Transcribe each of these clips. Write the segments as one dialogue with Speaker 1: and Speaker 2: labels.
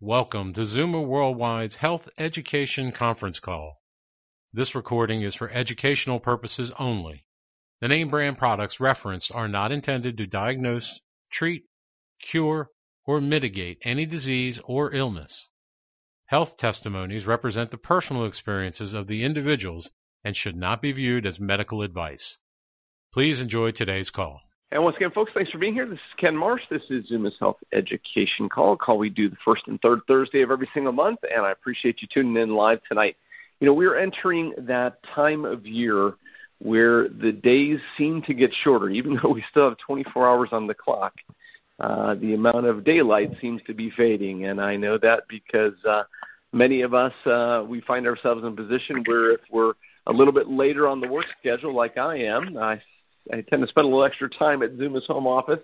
Speaker 1: Welcome to Zuma Worldwide's Health Education Conference Call. This recording is for educational purposes only. The name brand products referenced are not intended to diagnose, treat, cure, or mitigate any disease or illness. Health testimonies represent the personal experiences of the individuals and should not be viewed as medical advice. Please enjoy today's call.
Speaker 2: And once again, folks, thanks for being here. This is Ken Marsh. This is Zuma's Health Education Call, a call we do the first and third Thursday of every single month, and I appreciate you tuning in live tonight. You know, we're entering that time of year where the days seem to get shorter, even though we still have 24 hours on the clock. The amount of daylight seems to be fading, and I know that because many of us, we find ourselves in a position where if we're a little bit later on the work schedule, like I am, I tend to spend a little extra time at Zuma's home office.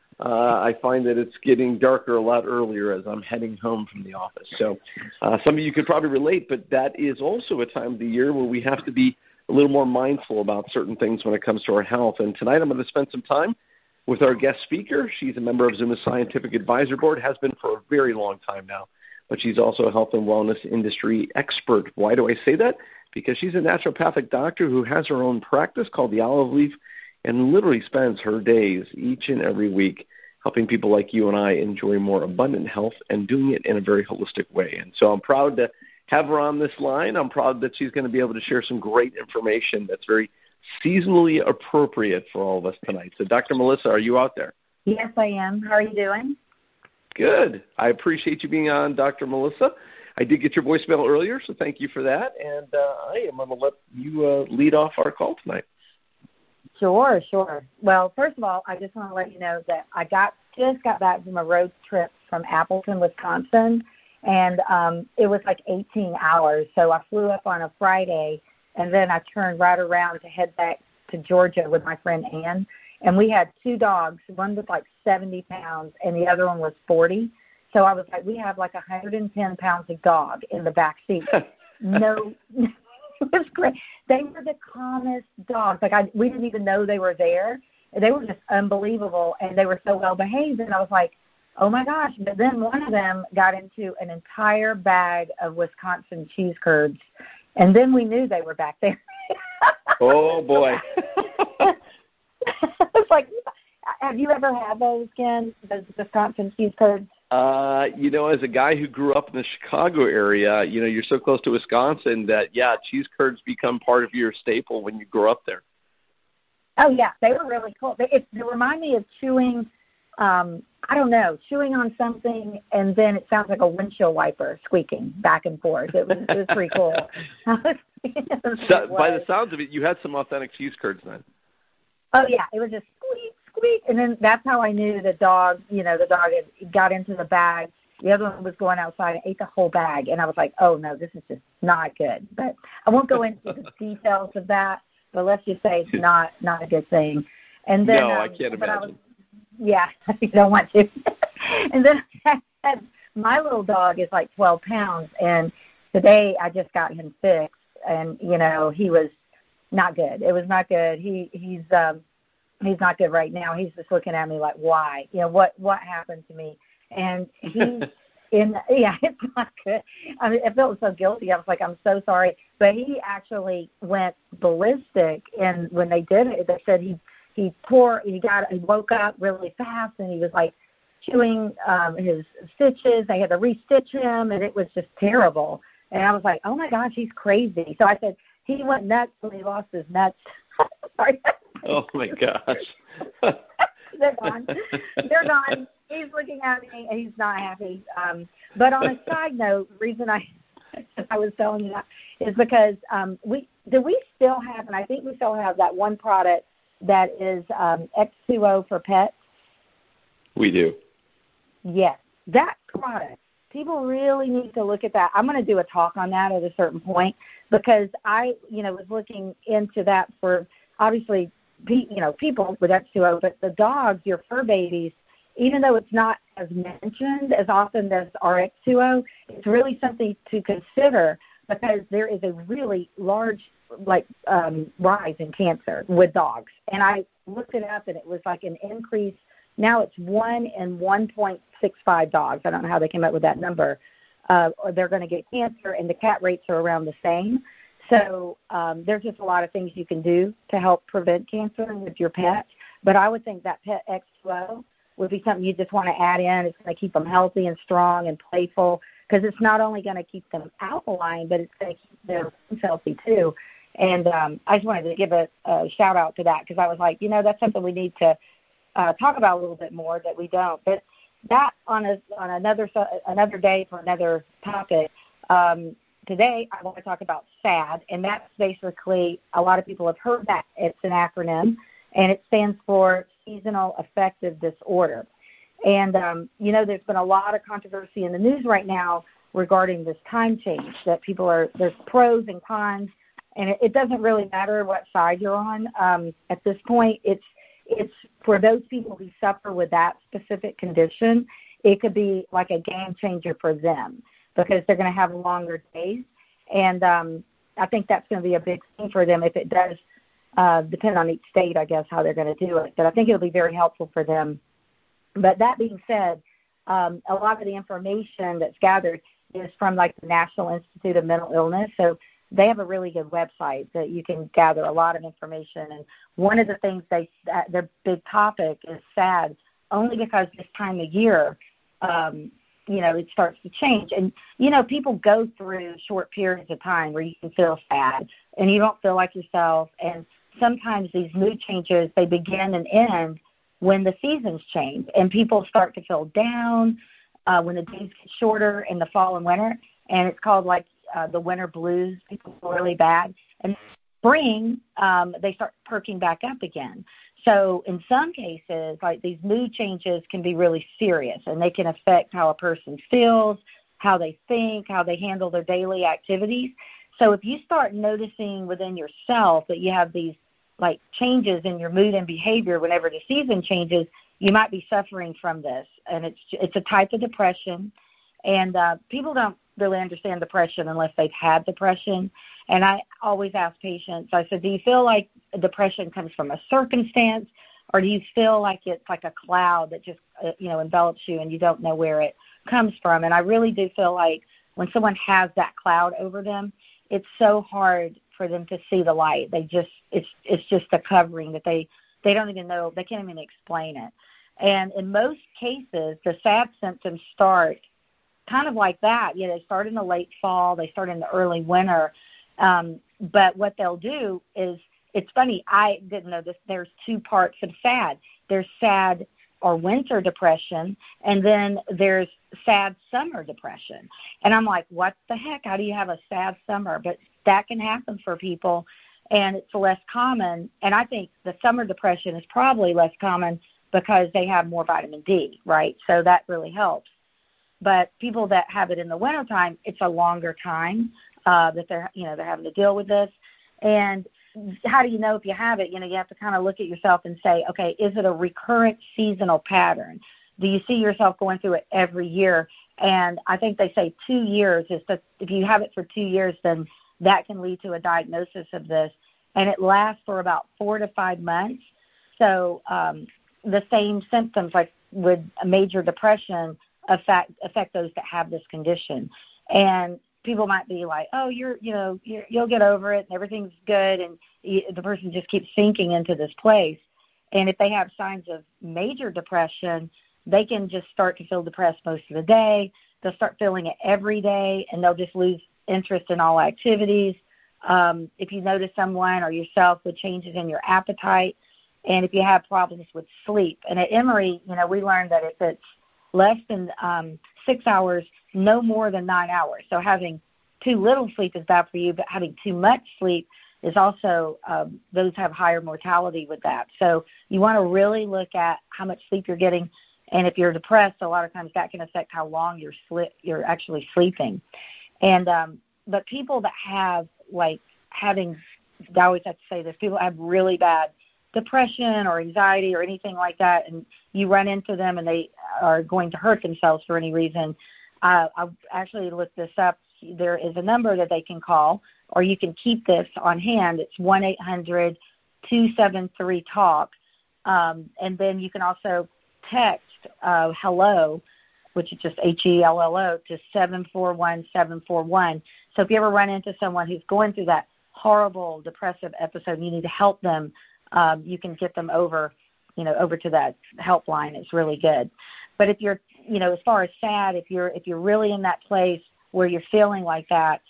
Speaker 2: I find that it's getting darker a lot earlier as I'm heading home from the office. So some of you could probably relate, but that is also a time of the year where we have to be a little more mindful about certain things when it comes to our health. And tonight I'm going to spend some time with our guest speaker. She's a member of Zuma's Scientific Advisor Board, has been for a very long time now, but she's also a health and wellness industry expert. Why do I say that? Because she's a naturopathic doctor who has her own practice called the Olive Leaf, and literally spends her days each and every week helping people like you and I enjoy more abundant health and doing it in a very holistic way. And so I'm proud to have her on this line. I'm proud that she's going to be able to share some great information that's very seasonally appropriate for all of us tonight. So Dr. Melissa, are you out there?
Speaker 3: Yes, I am. How are you doing?
Speaker 2: Good. I appreciate you being on, Dr. Melissa. I did get your voicemail earlier, so thank you for that. And I am going to let you lead off our call tonight.
Speaker 3: Sure. Well, first of all, I just want to let you know that I just got back from a road trip from Appleton, Wisconsin, and it was like 18 hours. So I flew up on a Friday, and then I turned right around to head back to Georgia with my friend Ann. And we had two dogs. One was like 70 pounds, and the other one was 40. So I was like, we have like 110 pounds of dog in the back seat. No. It was great. They were the calmest dogs. We didn't even know they were there. They were just unbelievable, and they were so well behaved. And I was like, oh my gosh! But then one of them got into an entire bag of Wisconsin cheese curds, and then we knew they were back there.
Speaker 2: Oh boy!
Speaker 3: It's like, have you ever had those, Ken? Those Wisconsin cheese curds?
Speaker 2: You know, as a guy who grew up in the Chicago area, you know, you're so close to Wisconsin that, yeah, cheese curds become part of your staple when you grow up there.
Speaker 3: Oh, yeah, they were really cool. They remind me of chewing, chewing on something, and then it sounds like a windshield wiper squeaking back and forth. It was pretty cool.
Speaker 2: So, by the sounds of it, you had some authentic cheese curds then.
Speaker 3: Oh, yeah, it was just squeak. And then that's how I knew the dog had got into the bag. The other one was going outside and ate the whole bag. And I was like, oh, no, this is just not good. But I won't go into the details of that, but let's just say it's not a good thing. And then,
Speaker 2: no, I can't imagine.
Speaker 3: Yeah, you don't want to. And then I had, my little dog is like 12 pounds, and today I just got him fixed. And, you know, he was not good. It was not good. He's not good right now. He's just looking at me like, why? You know, what happened to me? And he's it's not good. I mean, I felt so guilty. I was like, I'm so sorry. But he actually went ballistic, and when they did it, they said he woke up really fast, and he was like chewing his stitches. They had to restitch him, and it was just terrible. And I was like, oh my gosh, he's crazy. So I said, he went nuts when he lost his nuts. Sorry.
Speaker 2: Oh, my gosh.
Speaker 3: They're gone. He's looking at me, and he's not happy. But on a side note, the reason I was telling you that is because we still have, and I think we still have that one product that is X2O for pets. We
Speaker 2: do.
Speaker 3: Yes. That product, people really need to look at that. I'm going to do a talk on that at a certain point because I, was looking into that for obviously, people with X2O, but the dogs, your fur babies, even though it's not as mentioned as often as our X2O, it's really something to consider because there is a really large rise in cancer with dogs. And I looked it up, and it was like an increase Now it's 1 in 1.65 dogs. I don't know how they came up with that number. Or they're going to get cancer, and the cat rates are around the same. So there's just a lot of things you can do to help prevent cancer with your pet. But I would think that Pet X2O would be something you just want to add in. It's going to keep them healthy and strong and playful, because it's not only going to keep them alkaline, but it's going to keep their bones healthy too. And I just wanted to give a shout out to that, because I was like, that's something we need to talk about a little bit more that we don't. But that on another day for another topic. Today I want to talk about SAD, and that's basically, a lot of people have heard that. It's an acronym, and it stands for Seasonal Affective Disorder. And, there's been a lot of controversy in the news right now regarding this time change, that there's pros and cons, and it doesn't really matter what side you're on. At this point, it's for those people who suffer with that specific condition, it could be like a game changer for them, because they're going to have longer days. And I think that's going to be a big thing for them if it does depend on each state, I guess, how they're going to do it. But I think it'll be very helpful for them. But that being said, a lot of the information that's gathered is from like the National Institute of Mental Illness. So they have a really good website that you can gather a lot of information. And one of the things their big topic is SAD, only because this time of year, it starts to change. And, people go through short periods of time where you can feel sad and you don't feel like yourself. And sometimes these mood changes, they begin and end when the seasons change, and people start to feel down when the days get shorter in the fall and winter. And it's called like the winter blues. People feel really bad. And spring, they start perking back up again. So in some cases, like, these mood changes can be really serious, and they can affect how a person feels, how they think, how they handle their daily activities. So if you start noticing within yourself that you have these like changes in your mood and behavior whenever the season changes, you might be suffering from this. And it's a type of depression, and people don't really understand depression unless they've had depression. And I always ask patients, I said, do you feel like depression comes from a circumstance, or do you feel like it's like a cloud that just envelops you and you don't know where it comes from? And I really do feel like when someone has that cloud over them, it's so hard for them to see the light. It's just a covering that they don't even know, they can't even explain it. And in most cases, the SAD symptoms start kind of like that. They start in the late fall, they start in the early winter. But what they'll do is, it's funny, I didn't know this, there's two parts of SAD. There's SAD or winter depression, and then there's SAD summer depression. And I'm like, what the heck? How do you have a SAD summer? But that can happen for people, and it's less common. And I think the summer depression is probably less common because they have more vitamin D, right? So that really helps. But people that have it in the wintertime, it's a longer time that they're having to deal with this. And how do you know if you have it? You have to kind of look at yourself and say, okay, is it a recurrent seasonal pattern? Do you see yourself going through it every year? And I think they say 2 years is that if you have it for 2 years, then that can lead to a diagnosis of this. And it lasts for about 4 to 5 months. So the same symptoms like with a major depression affect those that have this condition. And people might be like, oh, you'll get over it and everything's good, and the person just keeps sinking into this place. And if they have signs of major depression, they can just start to feel depressed most of the day. They'll start feeling it every day, and they'll just lose interest in all activities. If you notice someone or yourself with changes in your appetite, and if you have problems with sleep. And at Emory, we learned that if it's less than 6 hours, no more than 9 hours. So having too little sleep is bad for you, but having too much sleep is also, those have higher mortality with that. So you want to really look at how much sleep you're getting. And if you're depressed, a lot of times that can affect how long you're actually sleeping. And but people that have I always have to say this, people have really bad depression or anxiety or anything like that, and you run into them and they are going to hurt themselves for any reason, I actually looked this up. There is a number that they can call, or you can keep this on hand. It's 1-800-273-TALK. And then you can also text hello, which is just HELLO, to 741-741. So if you ever run into someone who's going through that horrible depressive episode and you need to help them, you can get them over to that helpline. It's really good. But if you're, as far as sad, if you're really in that place where you're feeling like that,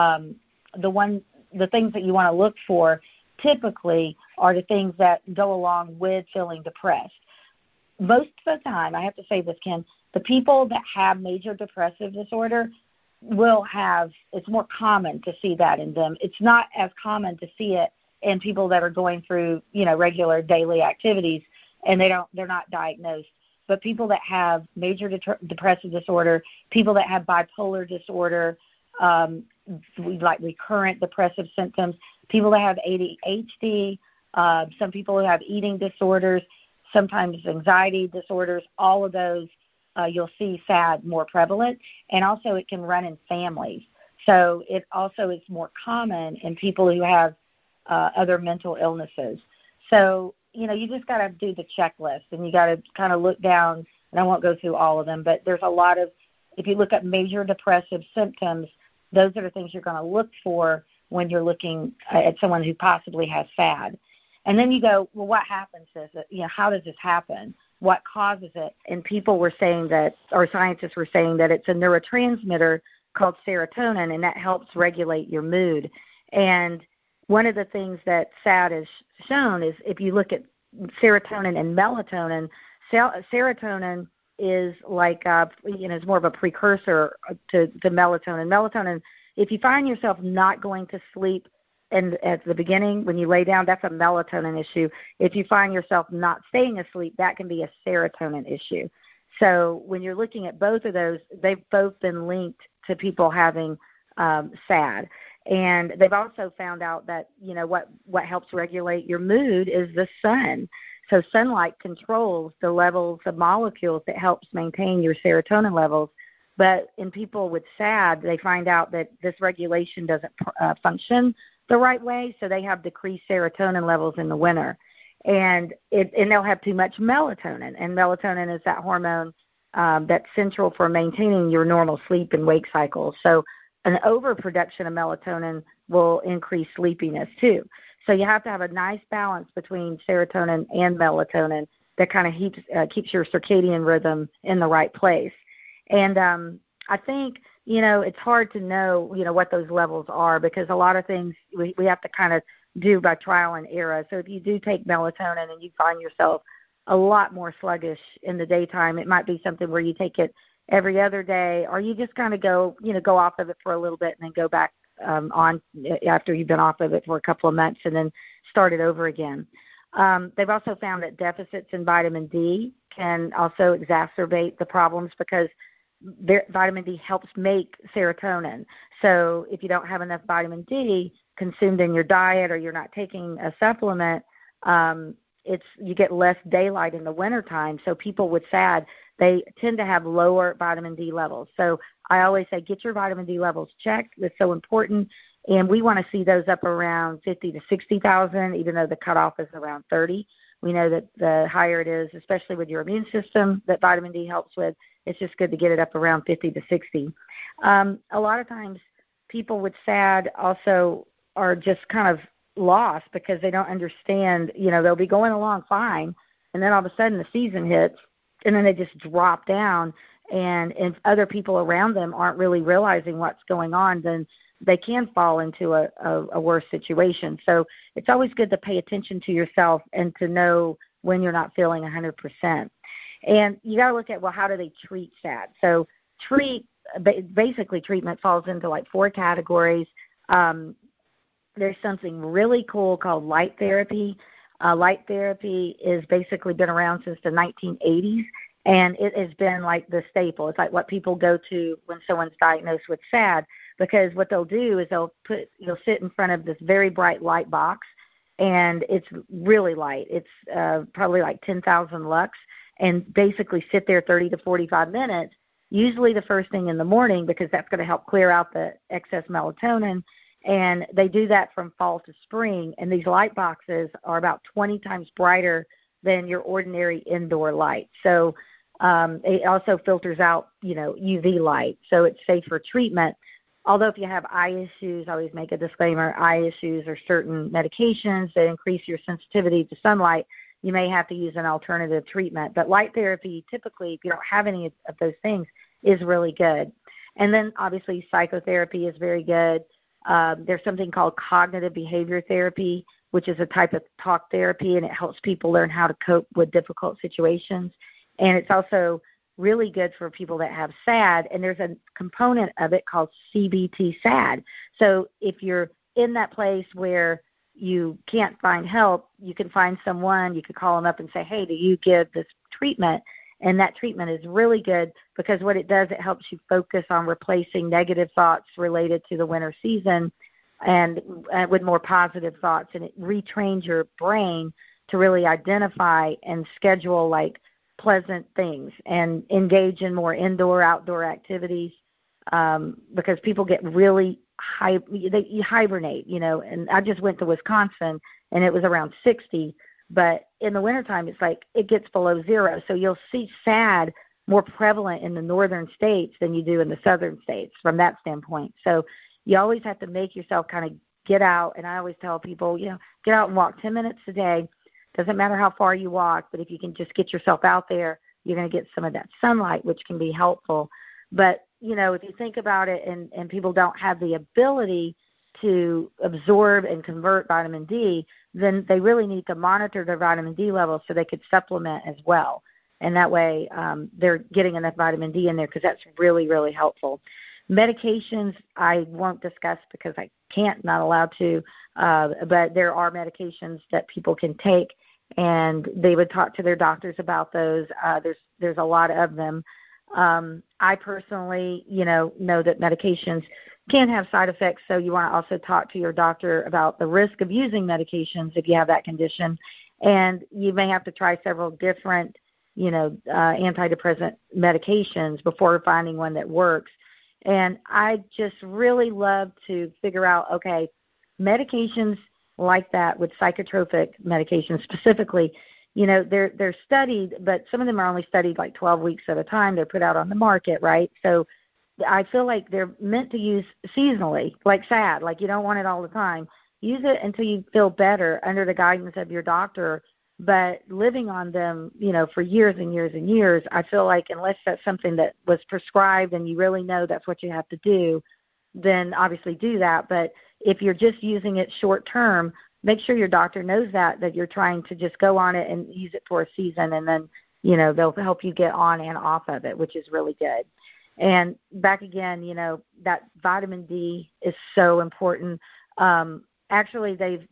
Speaker 3: the things that you want to look for typically are the things that go along with feeling depressed. Most of the time, I have to say this, Ken, the people that have major depressive disorder will have, it's more common to see that in them. It's not as common to see it in people that are going through, regular daily activities and they're not diagnosed. But people that have major depressive disorder, people that have bipolar disorder, like recurrent depressive symptoms, people that have ADHD, some people who have eating disorders, sometimes anxiety disorders, all of those, you'll see SAD more prevalent. And also it can run in families. So it also is more common in people who have other mental illnesses. So, you just got to do the checklist, and you got to kind of look down, and I won't go through all of them, but there's a lot of, if you look at major depressive symptoms, those are the things you're going to look for when you're looking at someone who possibly has SAD. And then you go, well, what happens to it? How does this happen? What causes it? And people were saying that, or scientists were saying that it's a neurotransmitter called serotonin, and that helps regulate your mood. And one of the things that SAD has shown is if you look at serotonin and melatonin, serotonin is like, it's more of a precursor to melatonin. Melatonin, if you find yourself not going to sleep and at the beginning when you lay down, that's a melatonin issue. If you find yourself not staying asleep, that can be a serotonin issue. So when you're looking at both of those, they've both been linked to people having SAD. And they've also found out that, what helps regulate your mood is the sun. So sunlight controls the levels of molecules that helps maintain your serotonin levels. But in people with SAD, they find out that this regulation doesn't function the right way, so they have decreased serotonin levels in the winter. And they'll have too much melatonin, and melatonin is that hormone that's central for maintaining your normal sleep and wake cycles. So an overproduction of melatonin will increase sleepiness too. So you have to have a nice balance between serotonin and melatonin that kind of keeps your circadian rhythm in the right place. And I think, it's hard to know, what those levels are, because a lot of things we have to kind of do by trial and error. So if you do take melatonin and you find yourself a lot more sluggish in the daytime, it might be something where you take it every other day, or you just kind of go off of it for a little bit and then go back on after you've been off of it for a couple of months and then start it over again. They've also found that deficits in vitamin D can also exacerbate the problems, because vitamin D helps make serotonin. So if you don't have enough vitamin D consumed in your diet, or you're not taking a supplement, you get less daylight in the wintertime. So people with SAD, they tend to have lower vitamin D levels. So I always say, get your vitamin D levels checked. It's so important. And we want to see those up around 50 to 60,000, even though the cutoff is around 30. We know that the higher it is, especially with your immune system that vitamin D helps with, it's just good to get it up around 50 to 60. A lot of times people with SAD also are just kind of lost because they don't understand, they'll be going along fine, and then all of a sudden the season hits, and then they just drop down, and if other people around them aren't really realizing what's going on, then they can fall into a worse situation. So it's always good to pay attention to yourself and to know when you're not feeling 100%. And you got to look at, well, how do they treat SAD? So basically treatment falls into like 4 categories. There's something really cool called light therapy. Light therapy is basically been around since the 1980s, and it has been like the staple. It's like what people go to when someone's diagnosed with SAD, because what they'll do is you'll sit in front of this very bright light box, and it's really light. It's probably like 10,000 lux, and basically sit there 30 to 45 minutes, usually the first thing in the morning, because that's going to help clear out the excess melatonin. And they do that from fall to spring, and these light boxes are about 20 times brighter than your ordinary indoor light. So it also filters out, UV light, so it's safe for treatment. Although if you have eye issues, I always make a disclaimer, eye issues or certain medications that increase your sensitivity to sunlight, you may have to use an alternative treatment. But light therapy, typically, if you don't have any of those things, is really good. And then, obviously, psychotherapy is very good. There's something called cognitive behavior therapy, which is a type of talk therapy, and it helps people learn how to cope with difficult situations. And it's also really good for people that have SAD, and there's a component of it called CBT SAD. So if you're in that place where you can't find help, you can find someone, you could call them up and say, hey, do you give this treatment? And that treatment is really good because what it does, it helps you focus on replacing negative thoughts related to the winter season and with more positive thoughts. And it retrains your brain to really identify and schedule like pleasant things and engage in more indoor, outdoor activities because people get really you hibernate, and I just went to Wisconsin and it was around 60, but in the wintertime it's like it gets below zero. So you'll see SAD more prevalent in the northern states than you do in the southern states from that standpoint. So you always have to make yourself kind of get out. And I always tell people, get out and walk 10 minutes a day. Doesn't matter how far you walk, but if you can just get yourself out there, you're going to get some of that sunlight, which can be helpful. But if you think about it and people don't have the ability to absorb and convert vitamin D, then they really need to monitor their vitamin D levels so they could supplement as well. And that way they're getting enough vitamin D in there because that's really, really helpful. Medications I won't discuss because I can't, not allowed to, but there are medications that people can take, and they would talk to their doctors about those. There's a lot of them. I personally, know that medications can have side effects, so you want to also talk to your doctor about the risk of using medications if you have that condition. And you may have to try several different, antidepressant medications before finding one that works. And I just really love to figure out, okay, medications like that with psychotropic medications specifically, they're studied, but some of them are only studied like 12 weeks at a time. They're put out on the market, right? So I feel like they're meant to use seasonally, like SAD, like you don't want it all the time. Use it until you feel better under the guidance of your doctor. But living on them, for years and years and years, I feel like unless that's something that was prescribed and you really know that's what you have to do, then obviously do that. But if you're just using it short term, make sure your doctor knows that you're trying to just go on it and use it for a season, and then, they'll help you get on and off of it, which is really good. And back again, that vitamin D is so important. Actually,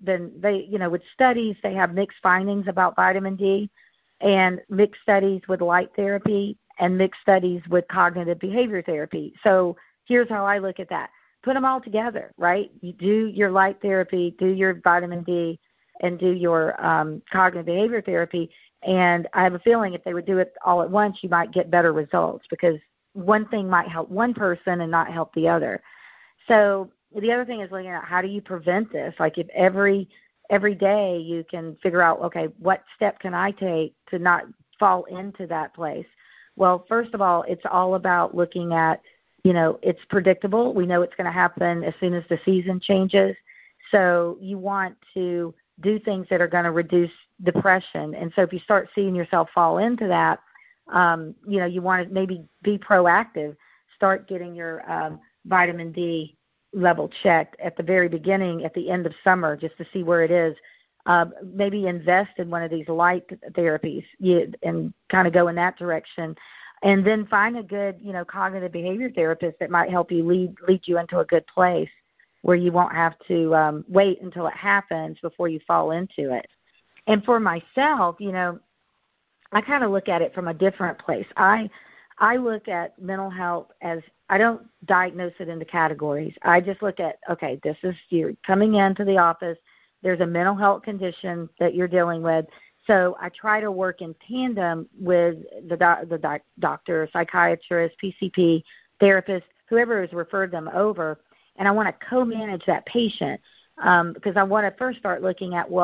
Speaker 3: with studies, they have mixed findings about vitamin D, and mixed studies with light therapy and mixed studies with cognitive behavior therapy. So here's how I look at that. Put them all together, right? You do your light therapy, do your vitamin D, and do your cognitive behavior therapy. And I have a feeling if they would do it all at once, you might get better results because one thing might help one person and not help the other. So the other thing is looking at how do you prevent this? Like if every day you can figure out, okay, what step can I take to not fall into that place? Well, first of all, it's all about looking at, it's predictable. We know it's going to happen as soon as the season changes. So you want to do things that are going to reduce depression. And so if you start seeing yourself fall into that, you want to maybe be proactive. Start getting your vitamin D level checked at the very beginning, at the end of summer, just to see where it is. Maybe invest in one of these light therapies and kind of go in that direction. And then find a good, cognitive behavior therapist that might help you lead you into a good place where you won't have to wait until it happens before you fall into it. And for myself, I kind of look at it from a different place. I look at mental health as, I don't diagnose it into categories. I just look at, okay, this is, you're coming into the office, there's a mental health condition that you're dealing with. So I try to work in tandem with the doctor, psychiatrist, PCP, therapist, whoever has referred them over, and I want to co-manage that patient because I want to first start looking at, well,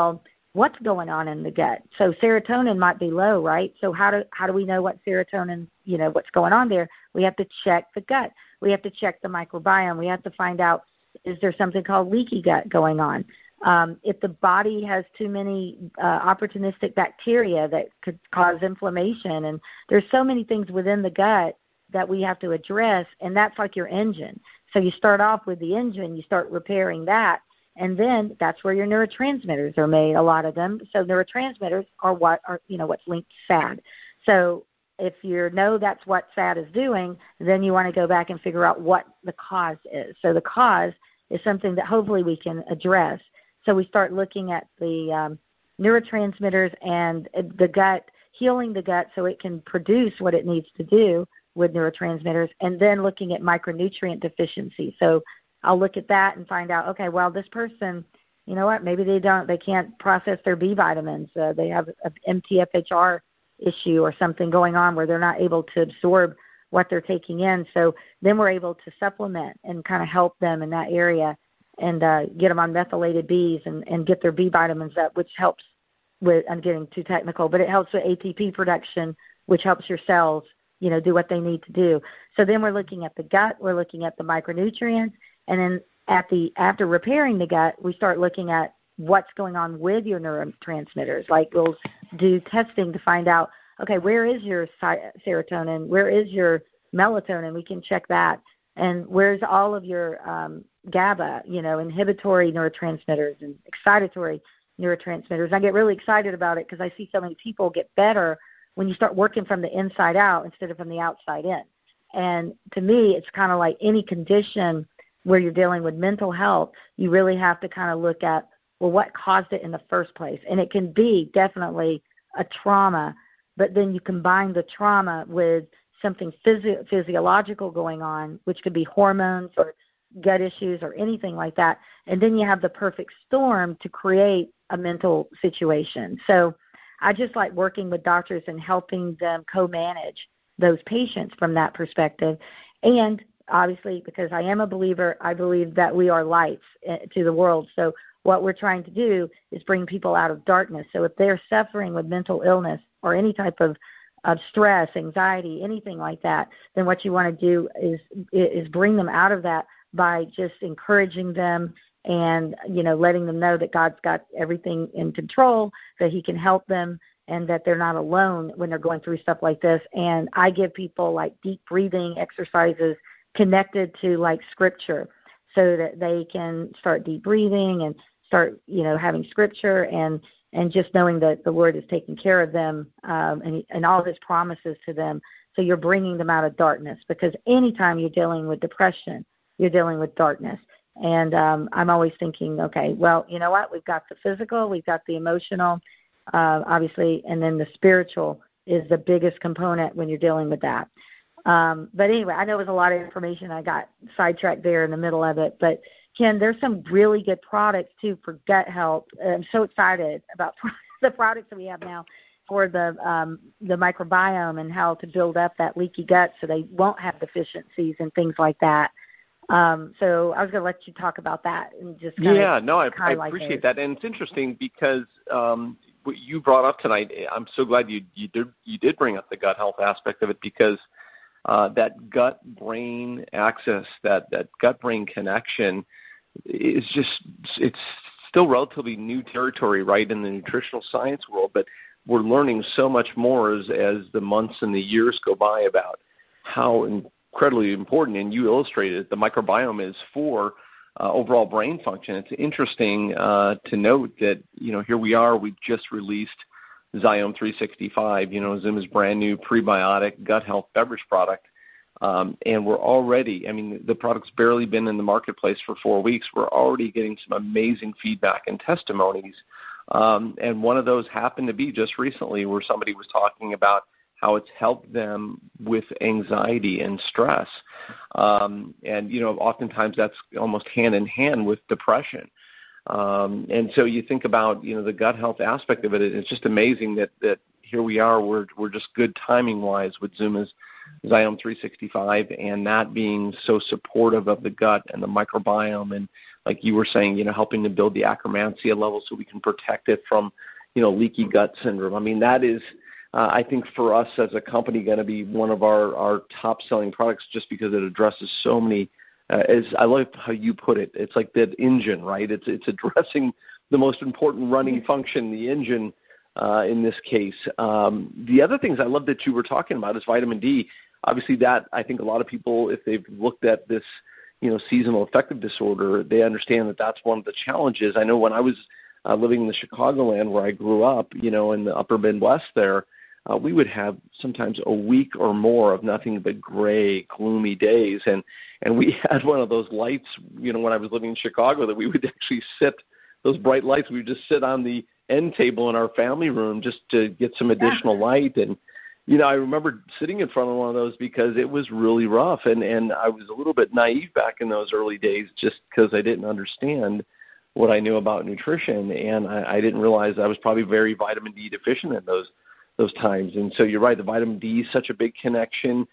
Speaker 3: what's going on in the gut. So serotonin might be low, right? So how do we know what serotonin, what's going on there? We have to check the gut. We have to check the microbiome. We have to find out, is there something called leaky gut going on? If the body has too many opportunistic bacteria that could cause inflammation, and there's so many things within the gut that we have to address, and that's like your engine. So you start off with the engine, you start repairing that, and then that's where your neurotransmitters are made, a lot of them. So neurotransmitters are what's linked to SAD. So if you know that's what SAD is doing, then you want to go back and figure out what the cause is. So the cause is something that hopefully we can address. So we start looking at the neurotransmitters and the gut, healing the gut so it can produce what it needs to do with neurotransmitters, and then looking at micronutrient deficiency. So I'll look at that and find out, okay, well, this person, you know what, maybe they can't process their B vitamins. They have an MTHFR issue or something going on where they're not able to absorb what they're taking in. So then we're able to supplement and kind of help them in that area and get them on methylated Bs and get their B vitamins up, which helps with, I'm getting too technical, but it helps with ATP production, which helps your cells, do what they need to do. So then we're looking at the gut, we're looking at the micronutrients, and then after repairing the gut, we start looking at what's going on with your neurotransmitters. Like we'll do testing to find out, okay, where is your serotonin? Where is your melatonin? We can check that. And where's all of your GABA, inhibitory neurotransmitters and excitatory neurotransmitters. I get really excited about it because I see so many people get better when you start working from the inside out instead of from the outside in. And to me, it's kind of like any condition where you're dealing with mental health, you really have to kind of look at, well, what caused it in the first place? And it can be definitely a trauma, but then you combine the trauma with something physiological going on, which could be hormones or gut issues or anything like that. And then you have the perfect storm to create a mental situation. So I just like working with doctors and helping them co-manage those patients from that perspective. And obviously, because I am a believer, I believe that we are lights to the world. So what we're trying to do is bring people out of darkness. So if they're suffering with mental illness or any type of stress, anxiety, anything like that, then what you want to do is bring them out of that by just encouraging them and, letting them know that God's got everything in control, that he can help them, and that they're not alone when they're going through stuff like this. And I give people like deep breathing exercises connected to like scripture so that they can start deep breathing and start, having scripture and just knowing that the Lord is taking care of them and all of his promises to them. So you're bringing them out of darkness, because anytime you're dealing with depression, you're dealing with darkness. And I'm always thinking, okay, well, you know what? We've got the physical, we've got the emotional, obviously, and then the spiritual is the biggest component when you're dealing with that. But anyway, I know it was a lot of information. I got sidetracked there in the middle of it. But, Ken, there's some really good products, too, for gut health. I'm so excited about the products that we have now for the microbiome and how to build up that leaky gut so they won't have deficiencies and things like that. So I was going to let you talk about that and just
Speaker 2: I appreciate that. And it's interesting because what you brought up tonight, I'm so glad you did bring up the gut health aspect of it, because that gut-brain axis, that gut-brain connection is it's still relatively new territory, right, in the nutritional science world, but we're learning so much more as the months and the years go by about how incredibly important, and you illustrated, the microbiome is for overall brain function. It's interesting to note that, here we are, we've just released Zyome 365, Zuma's brand new prebiotic gut health beverage product. And we're already, the product's barely been in the marketplace for 4 weeks. We're already getting some amazing feedback and testimonies. And one of those happened to be just recently where somebody was talking about how it's helped them with anxiety and stress. And, oftentimes that's almost hand in hand with depression. And so you think about, the gut health aspect of it. It's just amazing that here we are. We're just good timing-wise with Zuma's Zyome 365, and that being so supportive of the gut and the microbiome, and like you were saying, helping to build the Akkermansia level so we can protect it from, leaky gut syndrome. I mean, that is, I think for us as a company, going to be one of our top-selling products just because it addresses so many. As I love how you put it, it's like that engine, right? It's addressing the most important running function, the engine. In this case. The other things I love that you were talking about is vitamin D. Obviously that, I think a lot of people, if they've looked at this, seasonal affective disorder, they understand that that's one of the challenges. I know when I was living in the Chicagoland where I grew up, in the upper Midwest there, we would have sometimes a week or more of nothing but gray, gloomy days. And we had one of those lights, when I was living in Chicago, that we would actually sit, those bright lights, we would just sit on the end table in our family room just to get some additional light. And, I remember sitting in front of one of those because it was really rough. And I was a little bit naive back in those early days just because I didn't understand what I knew about nutrition. And I didn't realize I was probably very vitamin D deficient in those times. And so you're right, the vitamin D is such a big connection.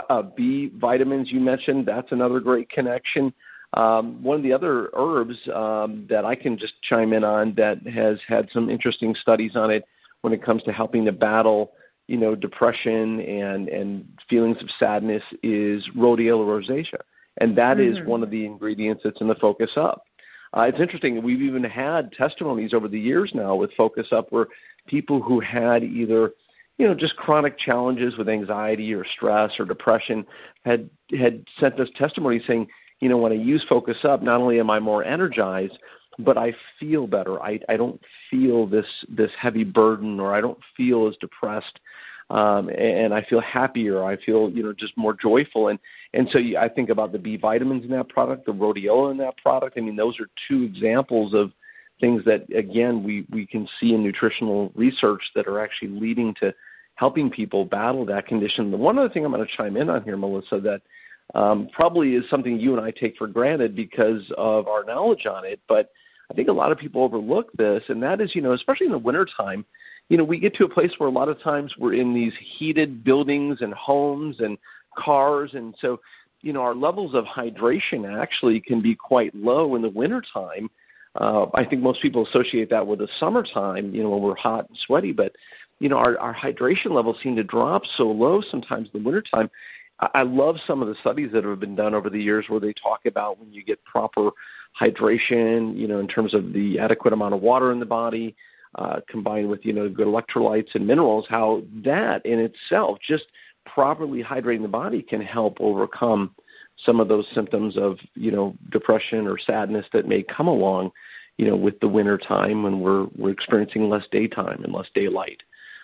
Speaker 2: B vitamins you mentioned, that's another great connection. One of the other herbs that I can just chime in on that has had some interesting studies on it when it comes to helping to battle, depression and feelings of sadness is rhodiola rosacea. And that is one of the ingredients that's in the Focus Up. It's interesting. We've even had testimonies over the years now with Focus Up where people who had either just chronic challenges with anxiety or stress or depression had sent us testimonies saying, when I use Focus Up, not only am I more energized, but I feel better. I don't feel this heavy burden, or I don't feel as depressed, and I feel happier. I feel just more joyful. And so I think about the B vitamins in that product, the rhodiola in that product. I mean, those are two examples of things that, again, we can see in nutritional research that are actually leading to helping people battle that condition. The one other thing I'm going to chime in on here, Melissa, that probably is something you and I take for granted because of our knowledge on it, but I think a lot of people overlook this, and that is, especially in the wintertime, we get to a place where a lot of times we're in these heated buildings and homes and cars, and so, our levels of hydration actually can be quite low in the wintertime. I think most people associate that with the summertime, when we're hot and sweaty, but, our hydration levels seem to drop so low sometimes in the wintertime. I love some of the studies that have been done over the years where they talk about when you get proper hydration, in terms of the adequate amount of water in the body, combined with, good electrolytes and minerals, how that in itself, just properly hydrating the body, can help overcome some of those symptoms of, depression or sadness that may come along, with the winter time when we're experiencing less daytime and less daylight.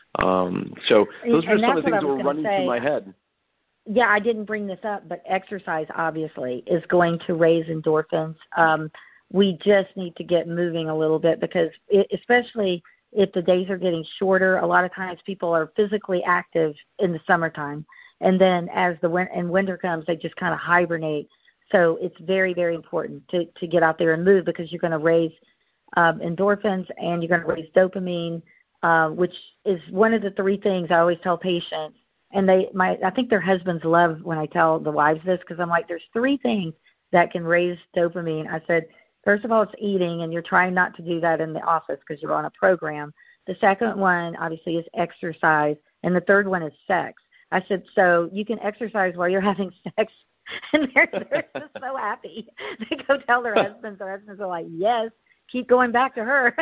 Speaker 2: So those are some of the things that were running through my head.
Speaker 3: Yeah, I didn't bring this up, but exercise obviously is going to raise endorphins. We just need to get moving a little bit because especially if the days are getting shorter, a lot of times people are physically active in the summertime. And then as winter comes, they just kind of hibernate. So it's very, very important to get out there and move because you're going to raise endorphins and you're going to raise dopamine, which is one of the three things I always tell patients. And I think their husbands love when I tell the wives this because I'm like, there's three things that can raise dopamine. I said, first of all, it's eating, and you're trying not to do that in the office because you're on a program. The second one, obviously, is exercise. And the third one is sex. I said, so you can exercise while you're having sex. And they're just so happy. They go tell their husbands. Their husbands are like, yes, keep going back to her.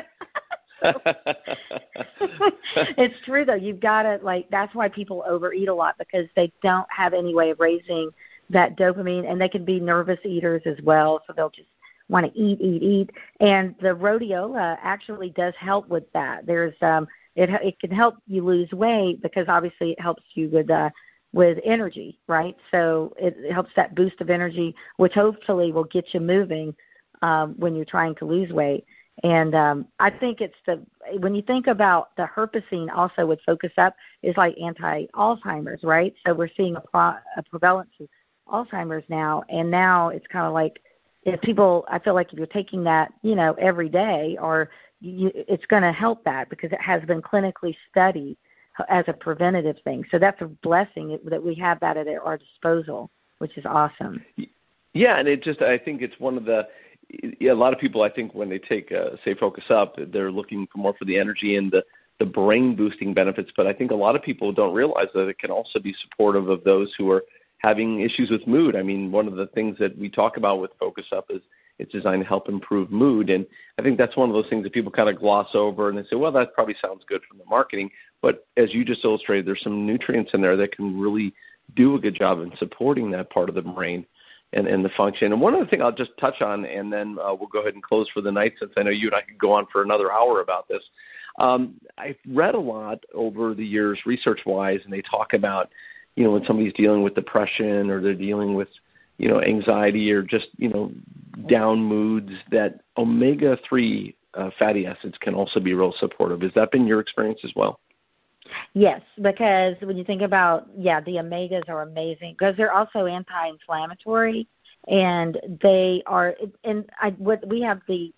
Speaker 3: It's true though. You've got to that's why people overeat a lot because they don't have any way of raising that dopamine, and they can be nervous eaters as well. So they'll just want to eat. And the rhodiola actually does help with that. There's it can help you lose weight because obviously it helps you with energy, right? So it helps that boost of energy, which hopefully will get you moving when you're trying to lose weight. And I think when you think about the herpesine also with Focus Up is like anti-Alzheimer's, right? So we're seeing a prevalence of Alzheimer's now, and now it's kind of like I feel like if you're taking that, every day, or it's going to help that because it has been clinically studied as a preventative thing. So that's a blessing that we have that at our disposal, which is awesome.
Speaker 2: Yeah, and I think it's one of a lot of people, I think, when they take, say, Focus Up, they're looking more for the energy and the brain-boosting benefits. But I think a lot of people don't realize that it can also be supportive of those who are having issues with mood. I mean, one of the things that we talk about with Focus Up is it's designed to help improve mood. And I think that's one of those things that people kind of gloss over and they say, well, that probably sounds good from the marketing. But as you just illustrated, there's some nutrients in there that can really do a good job in supporting that part of the brain and the function. And one other thing I'll just touch on, and then we'll go ahead and close for the night, since I know you and I could go on for another hour about this. I've read a lot over the years, research-wise, and they talk about, when somebody's dealing with depression or they're dealing with, anxiety or just, down moods, that omega-3 fatty acids can also be real supportive. Has that been your experience as well?
Speaker 3: Yes, because when you think about, the omegas are amazing because they're also anti-inflammatory, and they are. And we have the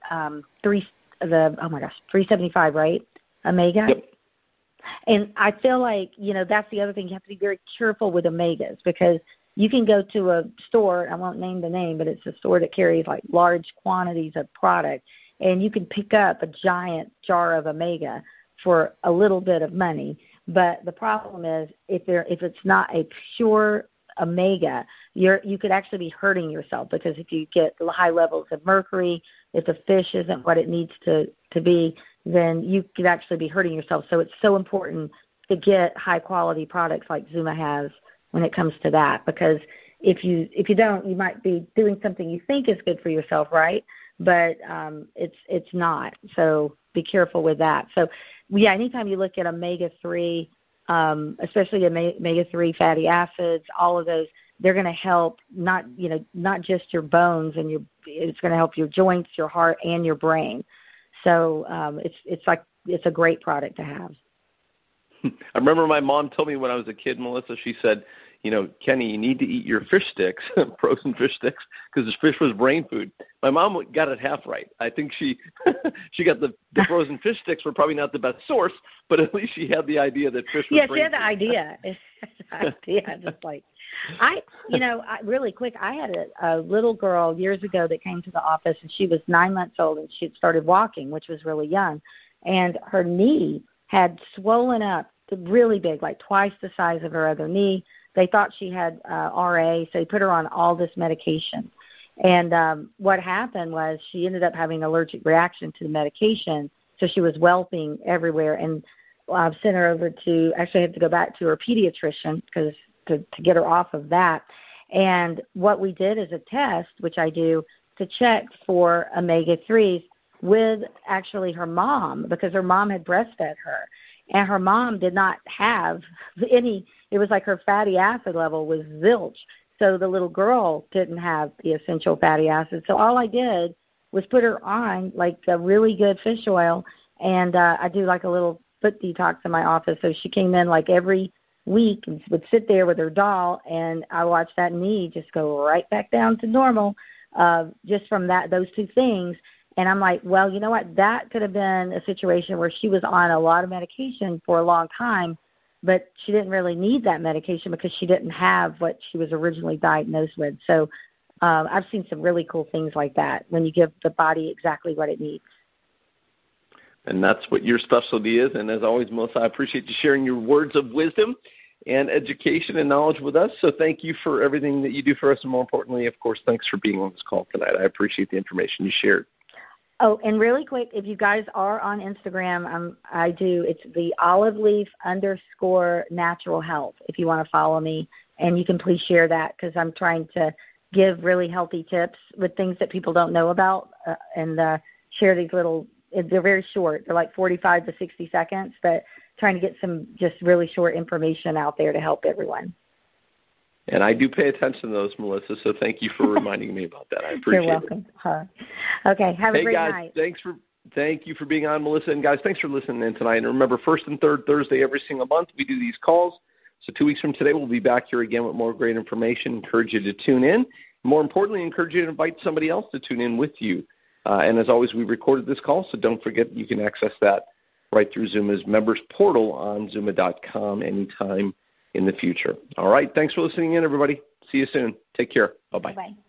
Speaker 3: 375, right? Omega.
Speaker 2: Yep.
Speaker 3: And I feel like that's the other thing. You have to be very careful with omegas because you can go to a store. I won't name the name, but it's a store that carries like large quantities of product, and you can pick up a giant jar of omega for a little bit of money. But the problem is if it's not a pure omega, you could actually be hurting yourself, because if you get high levels of mercury, if the fish isn't what it needs to be, then you could actually be hurting yourself. So it's so important to get high quality products like Zuma has when it comes to that, because if you don't, you might be doing something you think is good for yourself, right? But it's not. So be careful with that. So anytime you look at omega-3, especially omega-3 fatty acids, all of those, they're going to help not just your bones and it's going to help your joints, your heart, and your brain. So it's a great product to have.
Speaker 2: I remember my mom told me when I was a kid, Melissa, she said, Kenny, you need to eat your fish sticks, frozen fish sticks, because this fish was brain food. My mom got it half right. I think she got the frozen fish sticks were probably not the best source, but at least she had the idea that fish was brain food.
Speaker 3: Yeah, she had the idea. Just like, really quick, I had a little girl years ago that came to the office, and she was 9 months old, and she had started walking, which was really young, and her knee had swollen up really big, like twice the size of her other knee. They thought she had RA, so they put her on all this medication. And what happened was she ended up having an allergic reaction to the medication, so she was whelping everywhere. And I've sent her over to, actually I had to go back to her pediatrician because to get her off of that. And what we did is a test, which I do, to check for omega-3s with actually her mom, because her mom had breastfed her. And her mom did not have any, it was like her fatty acid level was zilch. So the little girl didn't have the essential fatty acids. So all I did was put her on like a really good fish oil, and I do like a little foot detox in my office. So she came in like every week and would sit there with her doll, and I watched that knee just go right back down to normal just from those two things. And I'm like, well, you know what? That could have been a situation where she was on a lot of medication for a long time, but she didn't really need that medication because she didn't have what she was originally diagnosed with. So I've seen some really cool things like that when you give the body exactly what it needs.
Speaker 2: And that's what your specialty is. And as always, Melissa, I appreciate you sharing your words of wisdom and education and knowledge with us. So thank you for everything that you do for us. And more importantly, of course, thanks for being on this call tonight. I appreciate the information you shared.
Speaker 3: Oh, and really quick, if you guys are on Instagram, it's the _natural health, if you want to follow me. And you can please share that, because I'm trying to give really healthy tips with things that people don't know about and share these little, they're very short. They're like 45 to 60 seconds, but trying to get some just really short information out there to help everyone.
Speaker 2: And I do pay attention to those, Melissa, so thank you for reminding me about that. I appreciate it.
Speaker 3: You're welcome. Okay, have a great
Speaker 2: guys,
Speaker 3: night.
Speaker 2: Thank you for being on, Melissa. And, guys, thanks for listening in tonight. And remember, first and third Thursday every single month, we do these calls. So 2 weeks from today, we'll be back here again with more great information. Encourage you to tune in. More importantly, encourage you to invite somebody else to tune in with you. And as always, we recorded this call, so don't forget you can access that right through Zuma's members portal on Zuma.com anytime in the future. All right. Thanks for listening in, everybody. See you soon. Take care. Bye-bye.
Speaker 3: Bye.